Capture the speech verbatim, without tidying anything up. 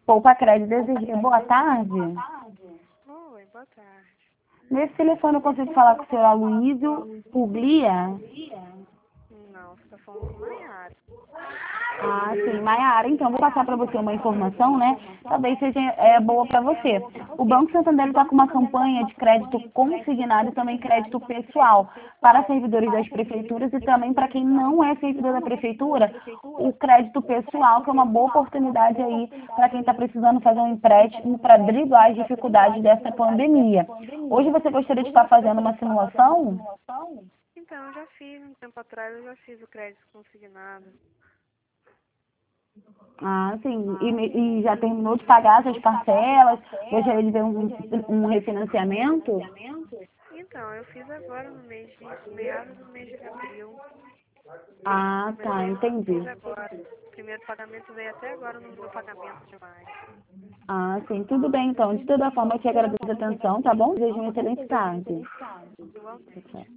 Poupa Crédito Desejo. Boa tarde. Oi, boa tarde. Nesse telefone eu consigo falar com o senhor Aloysio Puglia? Não, você está falando com Maiara. Ah, sim, Maiara. Então, vou passar para você uma informação, né? Talvez seja é, boa para você. O Banco Santander está com uma campanha de crédito consignado e também crédito pessoal para servidores das prefeituras e também para quem não é servidor da prefeitura, o crédito pessoal, que é uma boa oportunidade aí para quem está precisando fazer um empréstimo para driblar as dificuldades dessa pandemia. Hoje você gostaria de estar fazendo uma simulação? Então, eu já fiz, um tempo atrás, eu já fiz o crédito consignado. Ah, sim. E, me- e já terminou de pagar suas parcelas? Gostaria de ver um, um refinanciamento? Então, eu fiz agora no mês de, meados do mês de abril. Ah, tá, Comecei esse mês entendi. agora. O primeiro pagamento veio até agora no meu pagamento de maio. Ah, sim, tudo bem então. De toda forma, eu te agradeço a atenção, tá bom? Desejo uma excelente tarde. Igualmente. Tchau.